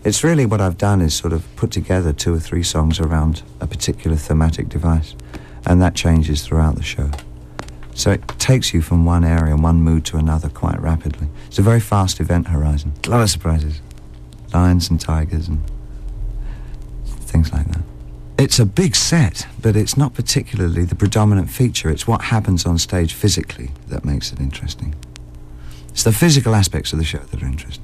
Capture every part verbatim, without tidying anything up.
It's really what I've done is sort of put together two or three songs around a particular thematic device, and that changes throughout the show. So it takes you from one area, one mood to another quite rapidly. It's a very fast event horizon. A lot of surprises. Lions and tigers and things like that. It's a big set, but it's not particularly the predominant feature. It's what happens on stage physically that makes it interesting. It's the physical aspects of the show that are interesting.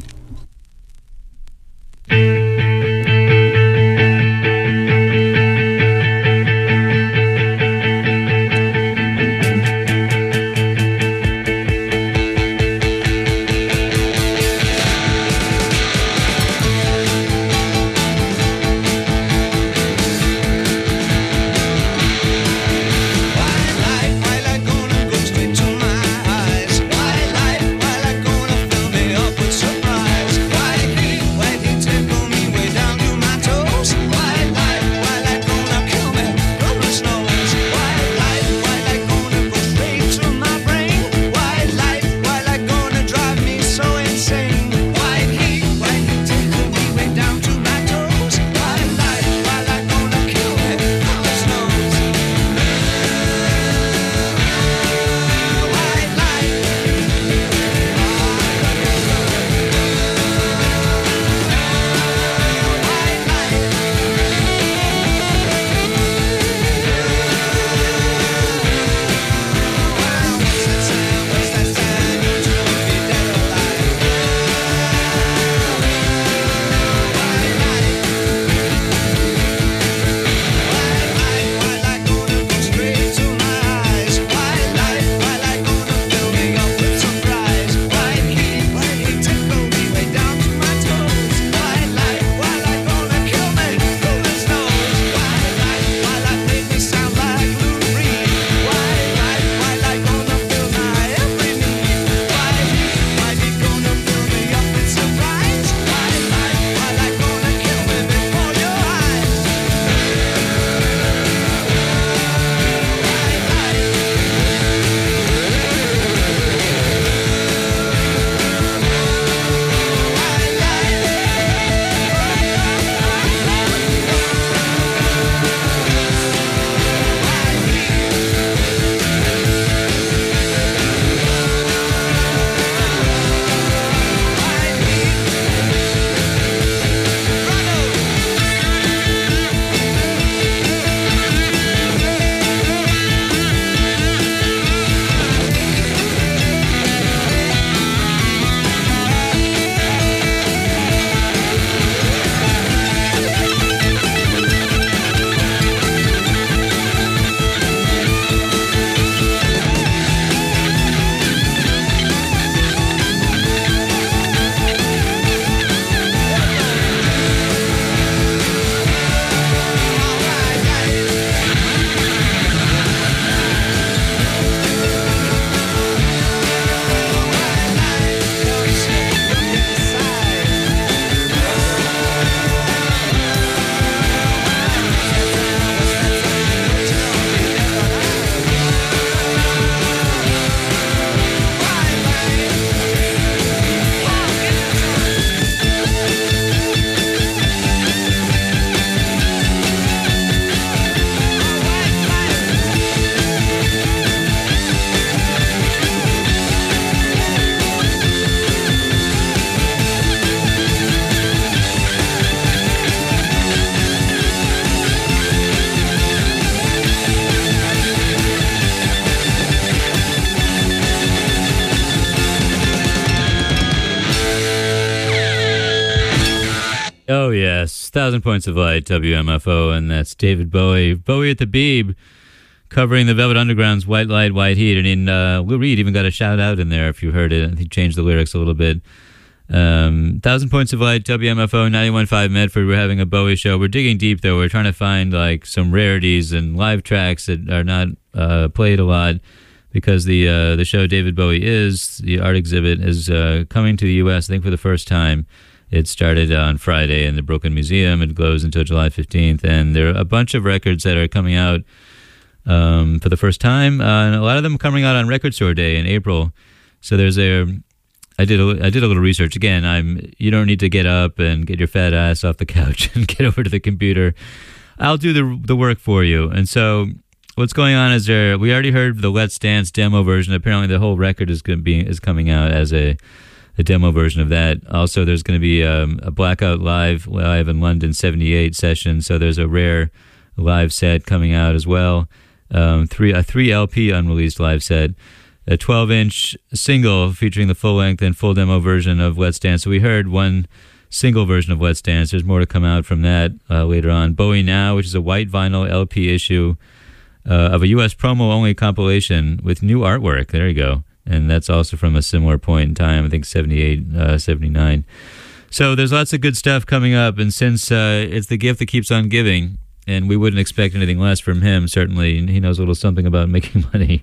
Oh, yes. Thousand Points of Light, W M F O, and that's David Bowie. Bowie at the Beeb, covering the Velvet Underground's White Light, White Heat. And in, uh, Lou Reed even got a shout-out in there, if you heard it. He changed the lyrics a little bit. Um, Thousand Points of Light, W M F O, ninety-one point five Medford. We're having a Bowie show. We're digging deep, though. We're trying to find, like, some rarities and live tracks that are not uh, played a lot, because the uh, the show David Bowie Is, the art exhibit, is uh, coming to the U S, I think, for the first time. It started on Friday in the Brooklyn Museum. It goes until July fifteenth, and there are a bunch of records that are coming out um, for the first time, uh, and a lot of them coming out on Record Store Day in April. So there's a I did a, I did a little research. Again, I'm you don't need to get up and get your fat ass off the couch and get over to the computer. I'll do the the work for you. And so what's going on is there we already heard the Let's Dance demo version. Apparently the whole record is going to be is coming out as a a demo version of that. Also there's going to be um, a Blackout Live live in London seventy-eight session. So there's a rare live set coming out as well. Um, three a three L P unreleased live set. A twelve-inch single featuring the full-length and full demo version of Let's Dance. So we heard one single version of Let's Dance. There's more to come out from that uh, later on. Bowie Now, which is a white vinyl L P issue uh, of a U S promo-only compilation with new artwork. There you go. And that's also from a similar point in time, I think seventy-eight, uh, seventy-nine. So there's lots of good stuff coming up. And since uh, it's the gift that keeps on giving, and we wouldn't expect anything less from him, certainly. He knows a little something about making money.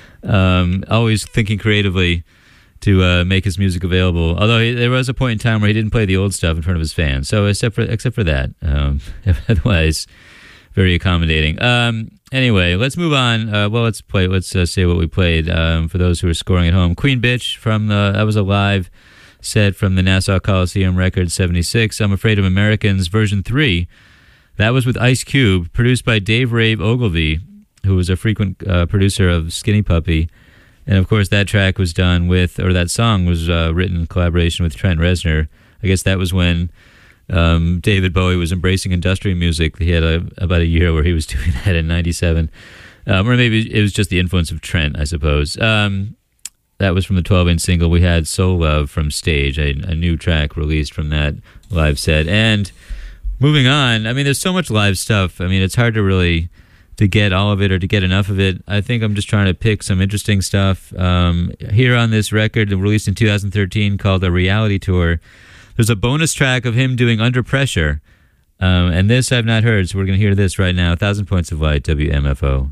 Um, always thinking creatively to uh, make his music available. Although he, there was a point in time where he didn't play the old stuff in front of his fans. So except for except for that, um, otherwise very accommodating. Um, anyway, let's move on. Uh, well, let's play. Let's uh, say what we played um, for those who are scoring at home. Queen Bitch from the that was a live set from the Nassau Coliseum record seventy-six. I'm Afraid of Americans version three. That was with Ice Cube, produced by Dave Rave Ogilvy, who was a frequent uh, producer of Skinny Puppy. And, of course, that track was done with, or that song was uh, written in collaboration with Trent Reznor. I guess that was when um, David Bowie was embracing industrial music. He had a, about a year where he was doing that in ninety-seven. Um, or maybe it was just the influence of Trent, I suppose. Um, that was from the twelve-inch single. We had Soul Love from Stage, a, a new track released from that live set. And moving on, I mean, there's so much live stuff. I mean, it's hard to really to get all of it or to get enough of it. I think I'm just trying to pick some interesting stuff. Um, here on this record, released in two thousand thirteen, called A Reality Tour, there's a bonus track of him doing Under Pressure. Um, and this I've not heard, so we're going to hear this right now. one thousand Points of Light, W M F O.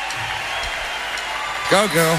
Go, girl.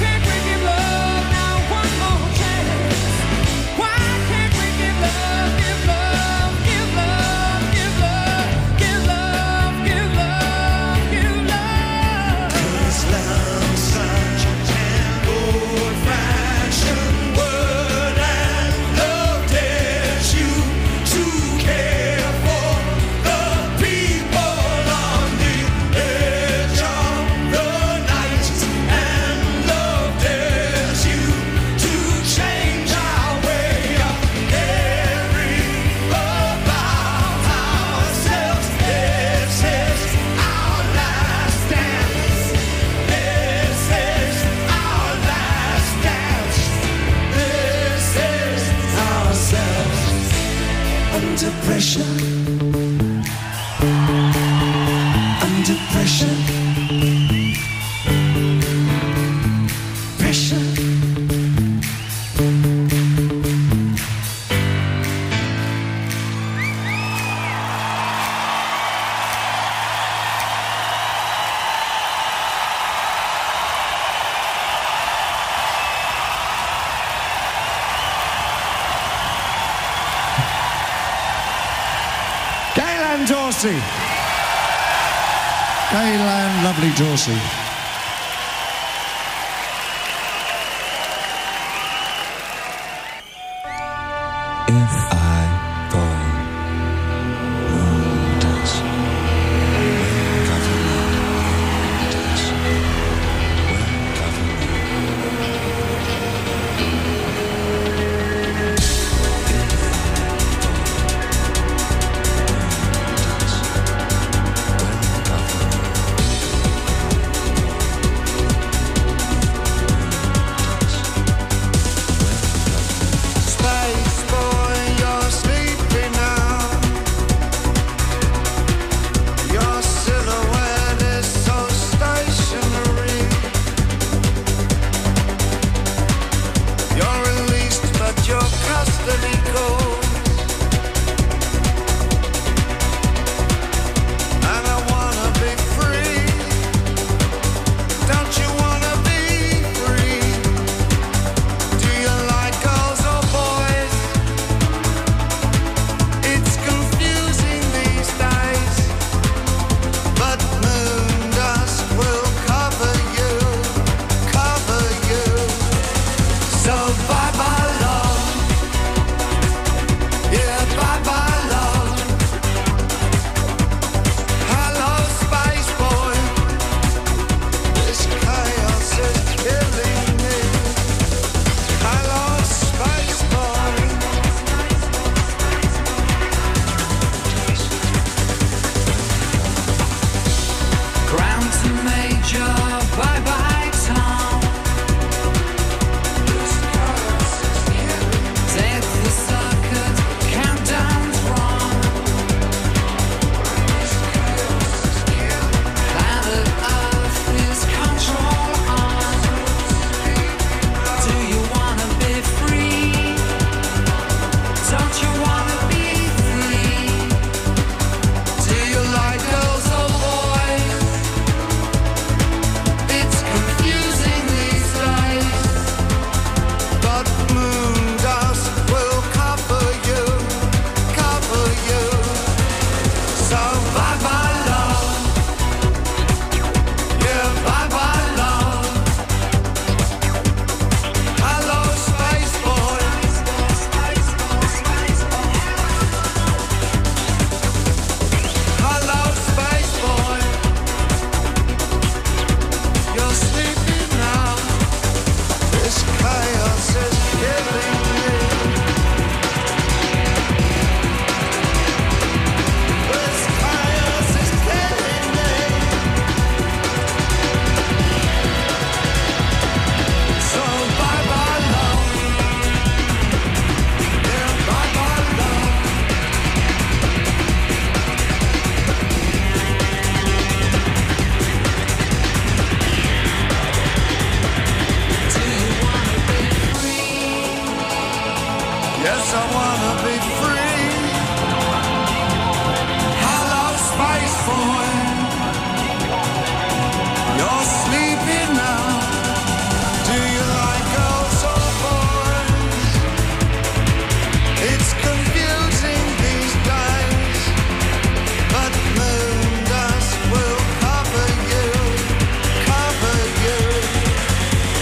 Why can't we give love? Give pressure, under pressure, pressure. Dorsey. Gaylan, lovely Dorsey. If I fall, moon does, will cover me, does, will cover me.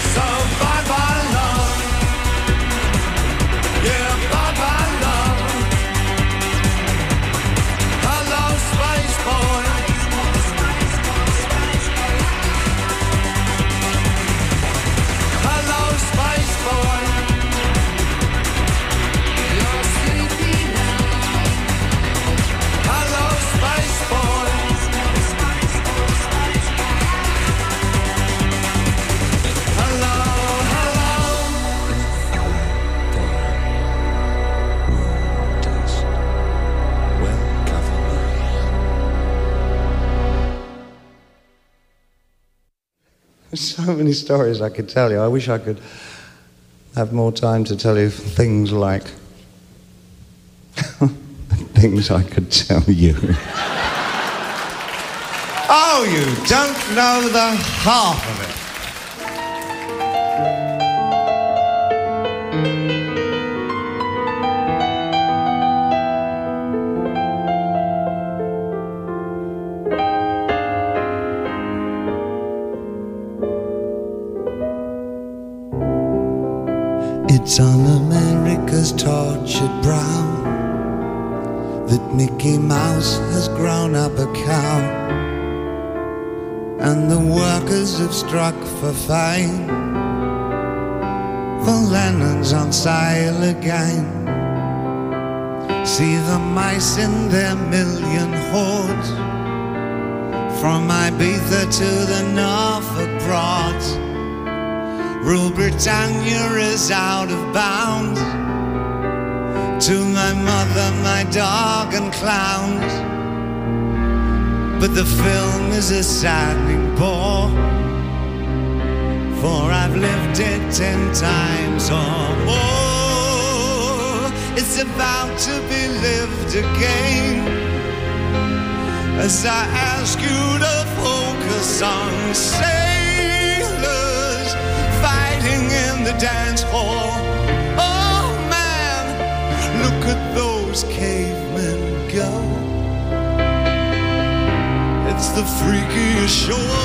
Bye bye love. There's so many stories I could tell you. I wish I could have more time to tell you things like things I could tell you. Oh, you don't know the half of it. It's on America's tortured brow that Mickey Mouse has grown up a cow, and the workers have struck for fame, for Lennon's on sale again. See the mice in their million hordes, from Ibiza to the Norfolk Broads. Rule Britannia is out of bounds, to my mother, my dog and clowns. But the film is a saddening bore, for I've lived it ten times or more. It's about to be lived again, as I ask you to focus on sailors fighting in the dance hall. Oh man, look at those cavemen go. It's the freakiest show.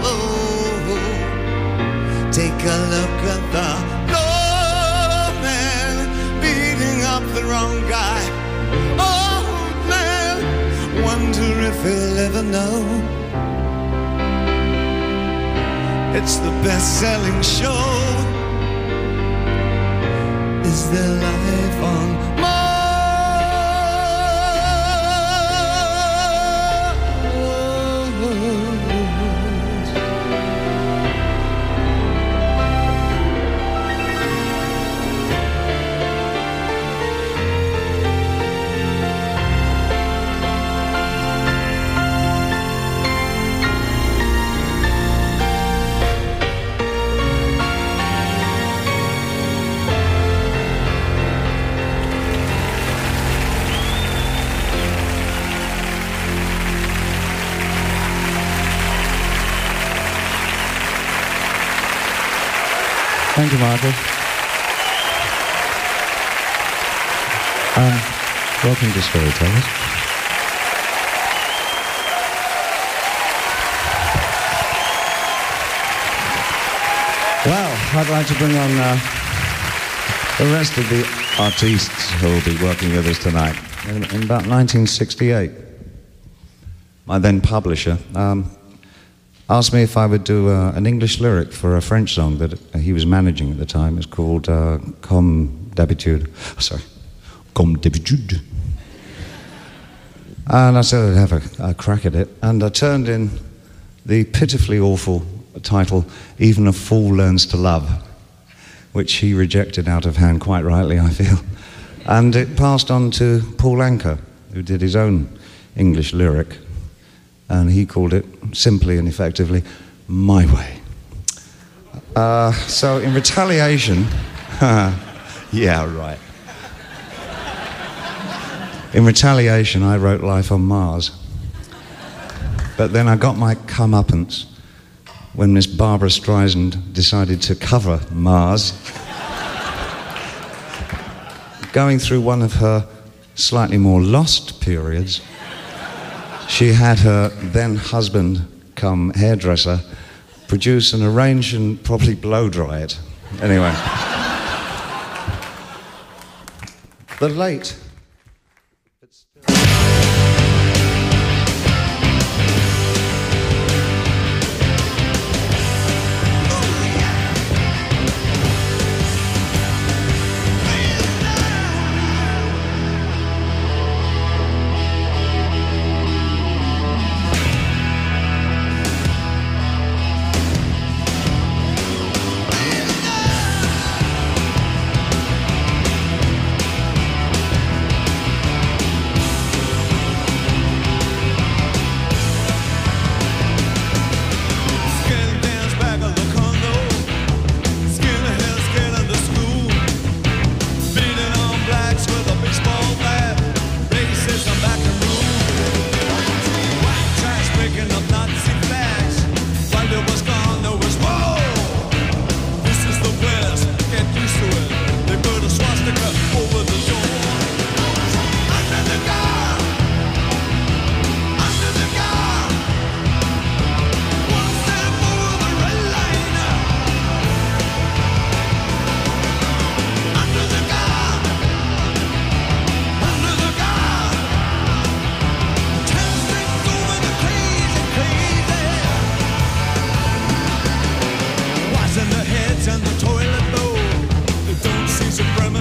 Take a look at the lawman beating up the wrong guy. Oh man, wonder if he'll ever know. It's the best-selling show. Is there life on Mars? Thank you, Michael. Um, welcome to Storytellers. Well, I'd like to bring on uh, the rest of the artistes who will be working with us tonight. In, in about nineteen sixty-eight, my then publisher um, asked me if I would do uh, an English lyric for a French song that he was managing at the time. It's called uh, Comme d'habitude. Oh, sorry, Comme d'habitude. And I said I'd have a, a crack at it. And I turned in the pitifully awful title, Even a Fool Learns to Love, which he rejected out of hand, quite rightly, I feel. And it passed on to Paul Anka, who did his own English lyric. And he called it, simply and effectively, My Way. Uh, so in retaliation, yeah, right. In retaliation, I wrote Life on Mars. But then I got my comeuppance when Miss Barbara Streisand decided to cover Mars. Going through one of her slightly more lost periods, she had her then husband come hairdresser produce and arrange and probably blow dry it. Anyway. The late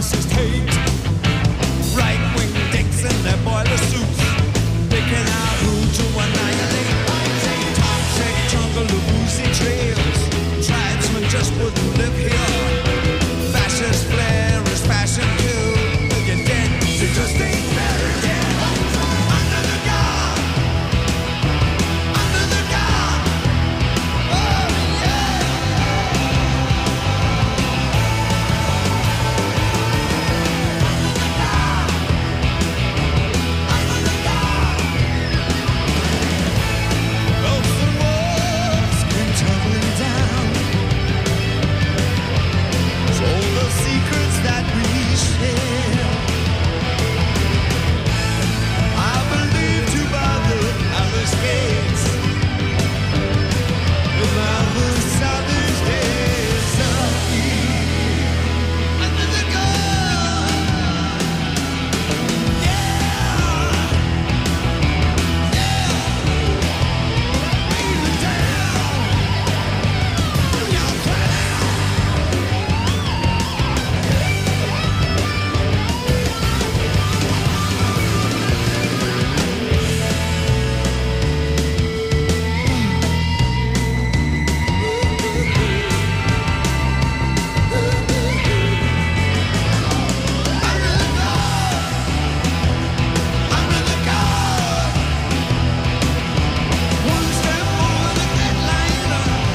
pharmacist hate. Right-wing dicks in their boiler suits, picking out who to annihilate. Toxic jungle of oozy trails, tribesmen just wouldn't live here. Fascist flair is fashion too. You're dead, you just ain't buried yet. Under the guard, under the guard. Oh yeah. Under the guard, ropes and walls came tumbling down. So all the secrets that we share, I believe to by the Alice gates, the marvelous Southern days of Eve. Under the gun, yeah, yeah, raise it down, y'all cry out. Under the guard, one step over the deadline.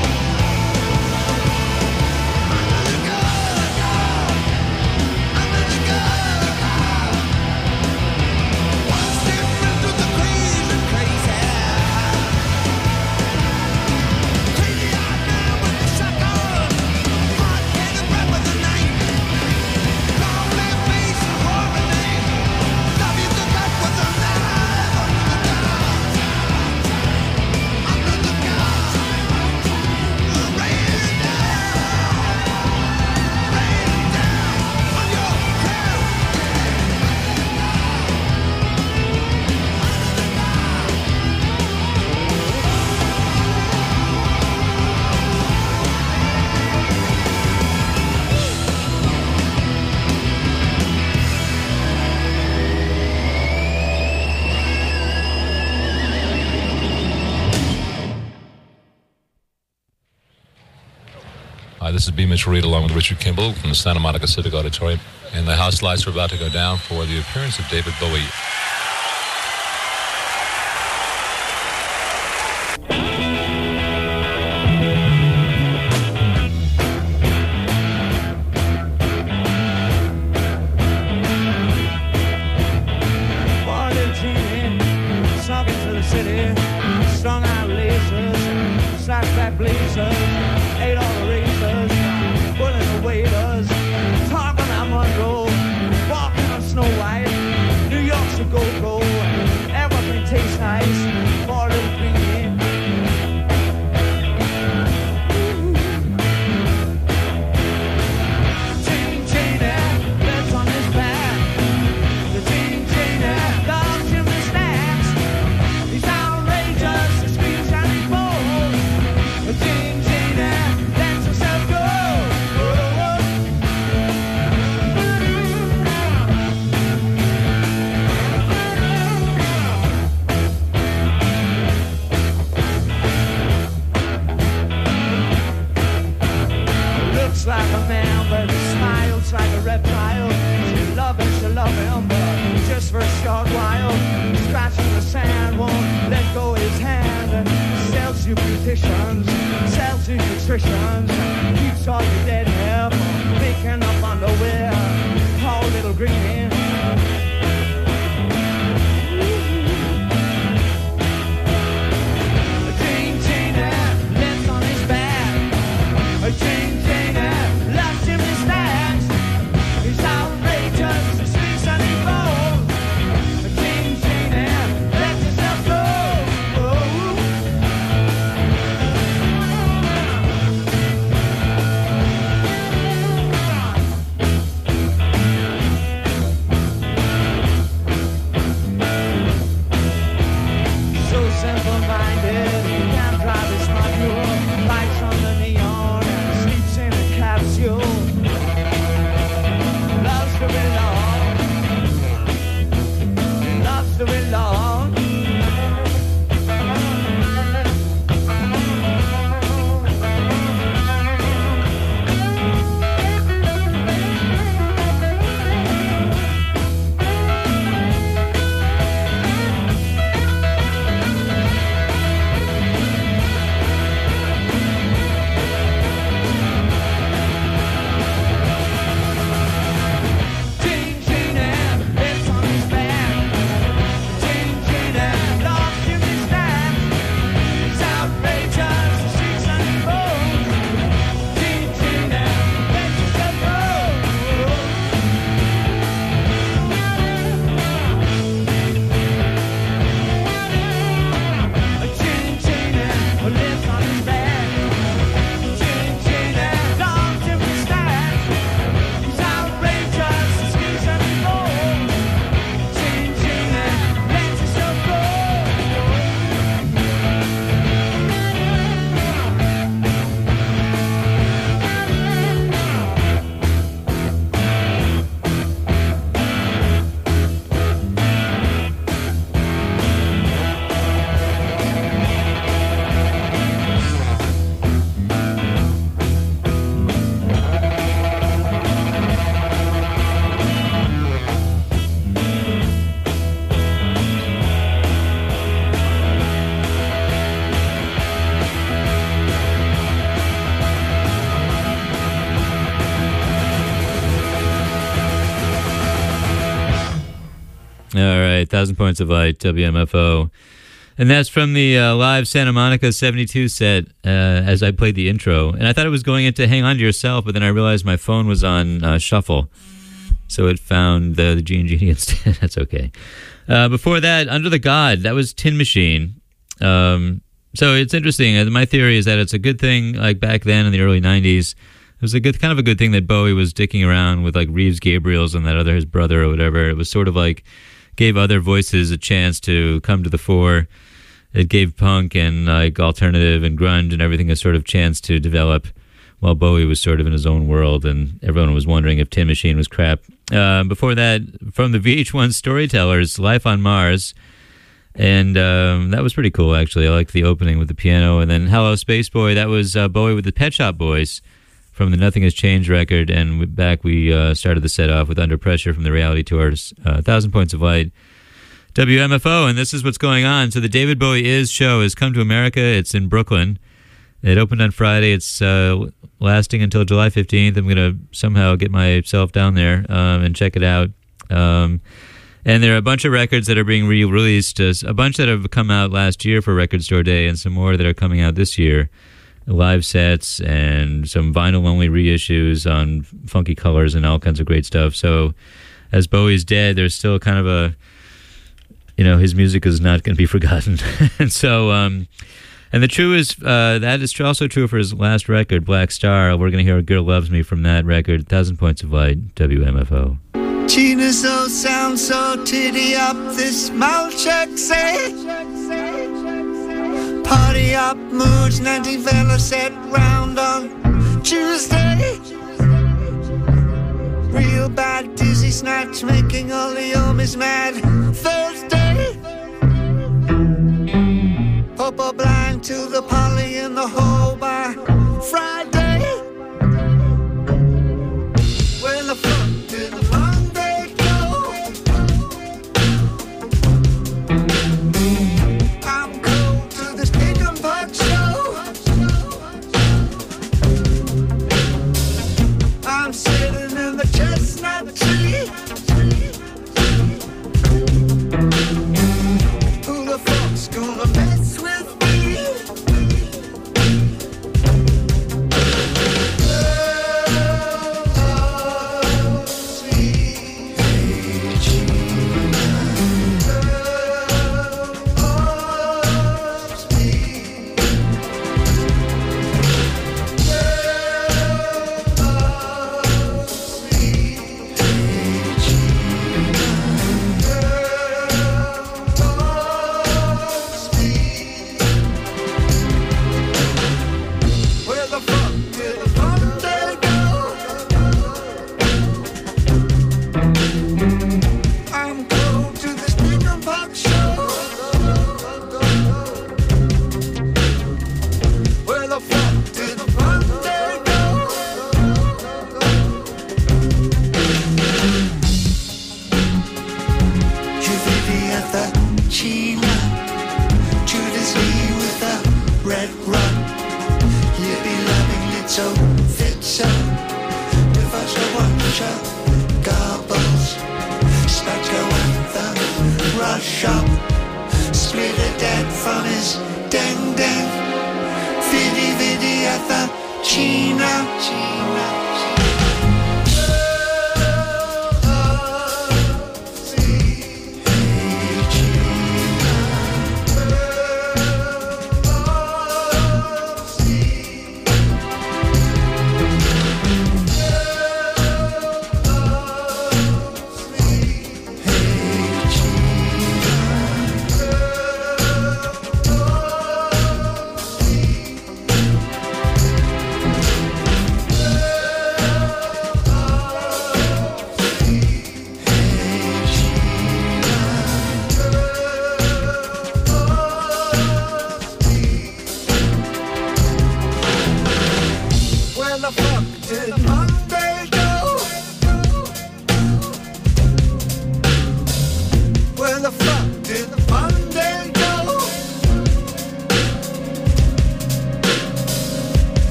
Under the guard, under the guard, one step into the crazy, crazy, crazy-eyed man with the shotgun, hard-headed rap with the knife, long-lived face, a horror name, W the gut with a knife. Under the guard, rain it down, rain it down on your head. Hi, this is B. Mitchell Reed along with Richard Kimball from the Santa Monica Civic Auditorium. And the house lights are about to go down for the appearance of David Bowie. Born in Genie, sunk into the city, strung out lasers, slash back blazers, ate all the razors, pulling the waiters, talking on Monroe, walking on Snow White, New York's a go-go, everything tastes nice, for a little greedy. Jane, Janie, lives on his back. The Jane, Janie, loves him and snacks. He's outrageous, he screams and he falls. The Jane, Janie, lets herself go. Looks like a man, but he smiles like a reptile. She love him, she love him, but just for a short while. Scratching the sand, won't let go his hand. Sells you beauticians, sells you nutritions, keeps all your dead hair from picking up underwear. Poor little greenie. Jane, Janie, lives on his back. Jane, Janie, loves him and snacks. He's outrageous, he speaks and he falls. Jane, Janie, lets herself go. All right, Thousand Points of Light, W M F O. And that's from the uh, live Santa Monica seventy-two set uh, as I played the intro. And I thought it was going into Hang On to Yourself, but then I realized my phone was on uh, shuffle. So it found the, the Gene Genie instead. That's okay. Uh, before that, Under the God, that was Tin Machine. Um, so it's interesting. My theory is that it's a good thing, like back then in the early nineties, it was a good, kind of a good thing that Bowie was dicking around with like Reeves Gabriels and that other, his brother or whatever. It was sort of like, gave other voices a chance to come to the fore. It gave punk and like alternative and grunge and everything a sort of chance to develop while Bowie was sort of in his own world and everyone was wondering if Tin Machine was crap. Uh, before that, from the V H one Storytellers, Life on Mars. And um, that was pretty cool, actually. I liked the opening with the piano. And then Hello Space Boy, that was uh, Bowie with the Pet Shop Boys from the Nothing Has Changed record. And back we uh, started the set off with Under Pressure from the Reality Tours, uh, Thousand Points of Light, W M F O. And this is what's going on. So the David Bowie Is show has come to America. It's in Brooklyn. It opened on Friday. It's uh, lasting until July fifteenth. I'm going to somehow get myself down there um, and check it out. Um, and there are a bunch of records that are being re-released, uh, a bunch that have come out last year for Record Store Day and some more that are coming out this year. Live sets and some vinyl-only reissues on Funky Colors and all kinds of great stuff. So as Bowie's dead, there's still kind of a, you know, his music is not going to be forgotten. and so... Um, And the true is, uh, that is also true for his last record, Black Star. We're going to hear A Girl Loves Me from that record, Thousand Points of Light, W M F O. Gina's so sound so titty up, this Malchek say. Party up moods, nineteen fellas set round on Tuesday. Real bad dizzy snatch, making all the homies mad Thursday. Popo blind to the poly in the hole by Friday. Where the fuck did Monday go? I'm cold to this pig and puck show. I'm sitting in the chestnut tree. Who the fuck's gonna mess with me?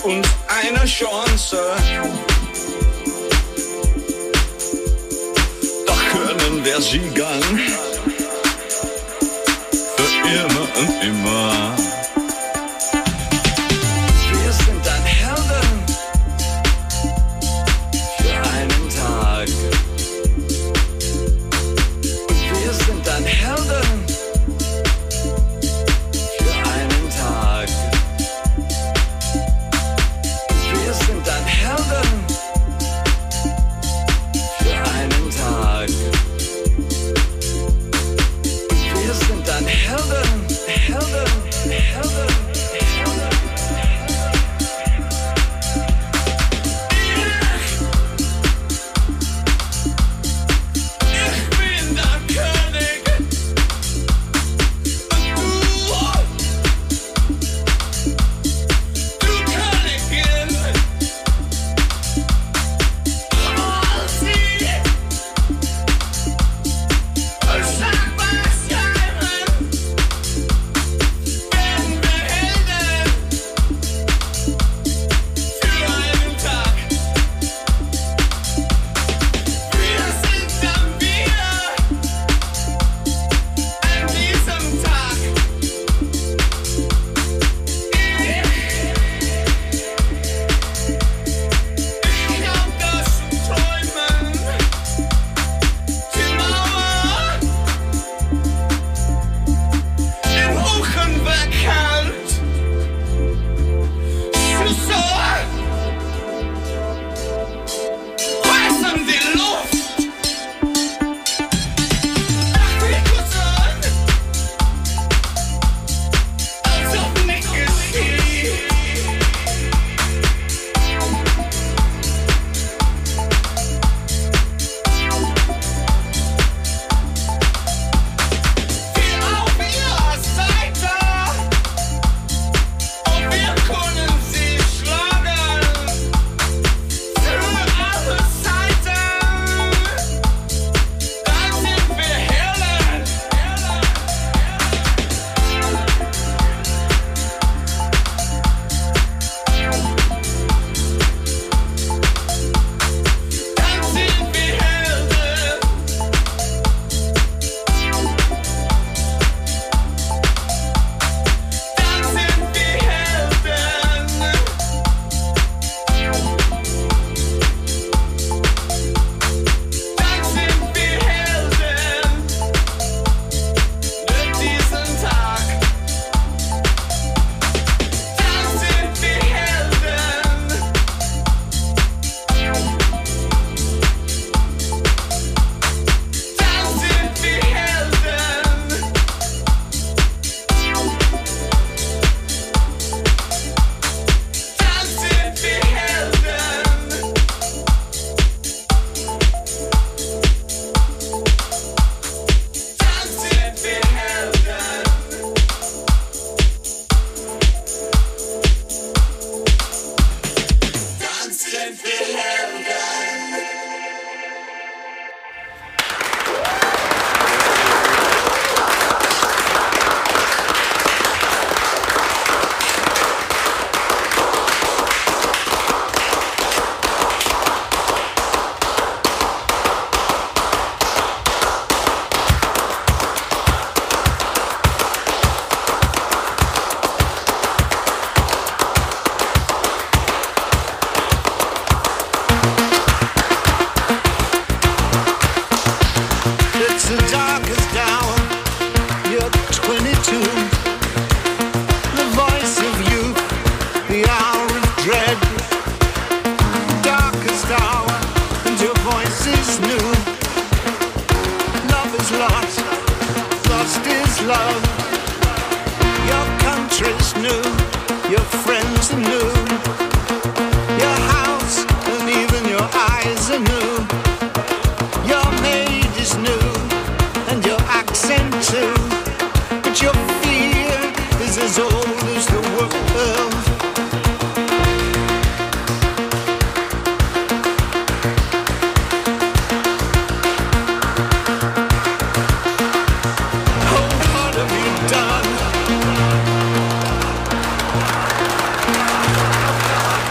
und eine Chance. Doch können wir siegen, für immer und immer. Wir sind dann Helden für einen Tag. Und wir sind dann Helden für einen Tag. Wir sind dann Helden für einen Tag. Wir sind dann Helden, Helden, Helden, Helden. Ich, ich bin der König und du, du Königin. All sie, sag was Geheimen, werden wir Helden für einen Tag. Wir sind dann wieder an diesem Tag. Ich glaub, das Träumen, die Mauer in Hochen bekannt. Schüsse reißen die Luft. Ach, wir kussen, als ob nichts geschieht. Wir auf ihrer Seite, und wir können sie schlagen für alle Zeiten. Dann sind wir Helden. Dann sind wir Helden. Dann sind wir Helden. Dann sind wir Helden für diesen Tag. Dann sind wir Helden. Dann sind wir Helden. Dann sind wir Helden. Dann sind wir Helden. Dann sind wir Helden. It's the darkest hour. You're twenty-two. The voice of youth, the hour of dread. Darkest hour, and your voice is new. Love is lost, lost is love. Your country's new, your friends are new. Your house and even your eyes are new. Your maid is new, and your accent too. But your fear is as old as the world. Oh, what have you done?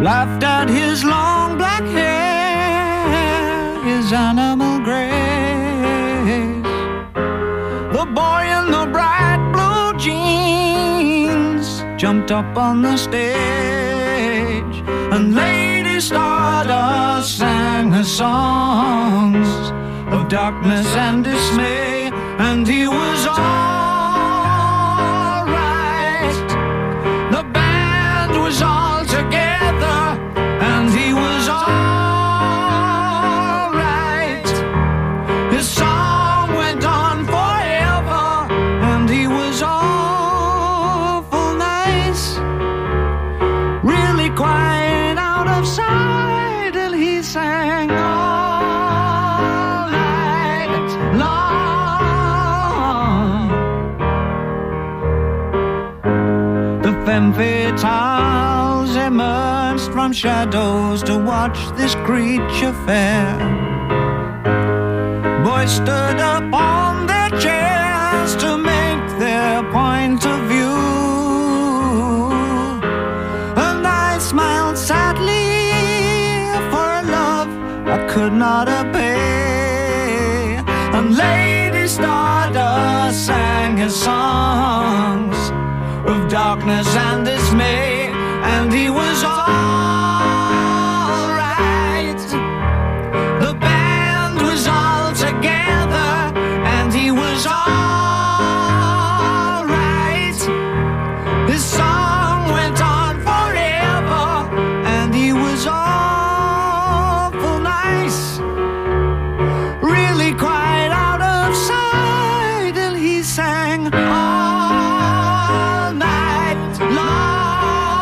laughed at his long black hair, his animal grace. The boy in the bright blue jeans jumped up on the stage, and Lady Stardust sang her songs of darkness and dismay, and he was all right. The band was all together, and he was all right. His song went on forever, and he was awful nice. Really quite out of sight, till he sang all night long. The femme fatales emerged from shadows to watch this creature fair. Boys stood up on their chairs to make their point of view, and I smiled sadly for a love I could not obey. And Lady Stardust sang his songs of darkness and dismay, and he was all right. The band was all together, and he was all right. His song went on forever, and he was awful nice. Really quite out of sight, till he sang all night long.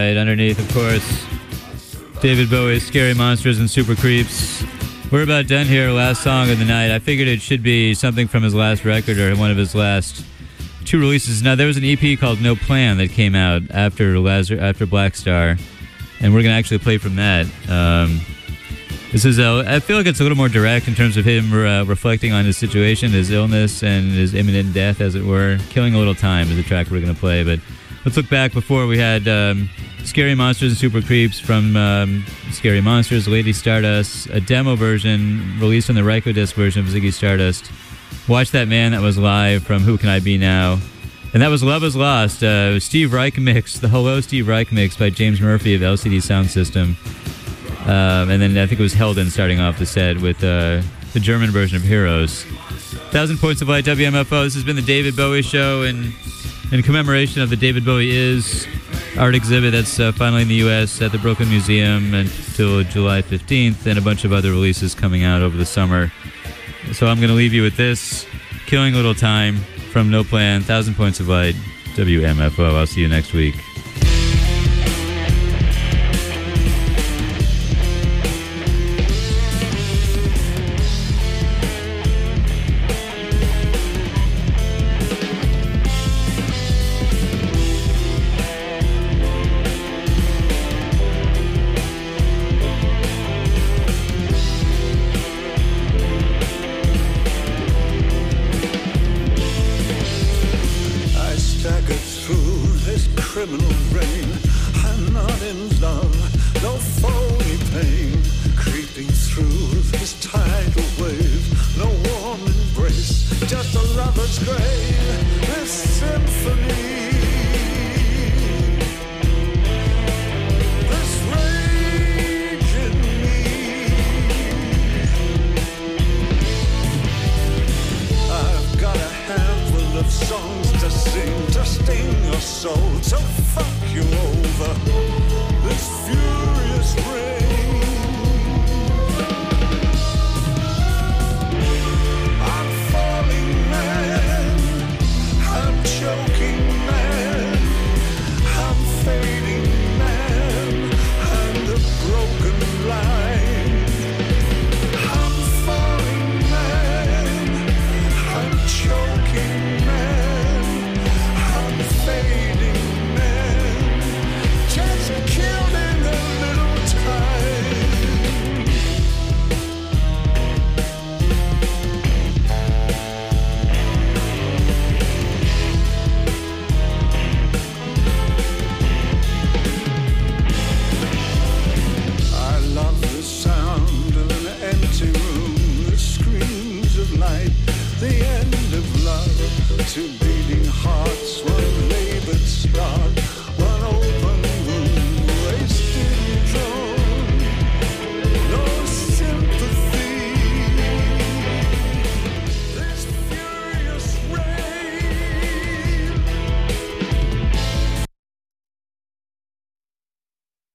White. Underneath, of course, David Bowie's Scary Monsters and Super Creeps. We're about done here. Last song of the night. I figured it should be something from his last record or one of his last two releases. Now, there was an E P called No Plan that came out after Lazar, after Black Star, and we're going to actually play from that. Um, this is, a, I feel like it's a little more direct in terms of him uh, reflecting on his situation, his illness, and his imminent death, as it were. Killing a Little Time is the track we're going to play, but let's look back before. We had um, Scary Monsters and Super Creeps from um, Scary Monsters, Lady Stardust, a demo version released on the Rykodisc version of Ziggy Stardust. Watch That Man, that was live from Who Can I Be Now? And that was Love Is Lost, uh, Steve Reich mix, the Hello Steve Reich mix by James Murphy of L C D Sound System. Um, and then I think it was Helden starting off the set with uh, the German version of Heroes. Thousand Points of Light, W M F O. This has been the David Bowie Show, and in commemoration of the David Bowie Is art exhibit that's uh, finally in the U S at the Brooklyn Museum until July fifteenth, and a bunch of other releases coming out over the summer. So I'm going to leave you with this, Killing a Little Time from No Plan, Thousand Points of Light, W M F O. I'll see you next week. Criminal rain, I'm not in love, no phony pain, creeping through this tidal wave, no warm embrace, just a lover's grave.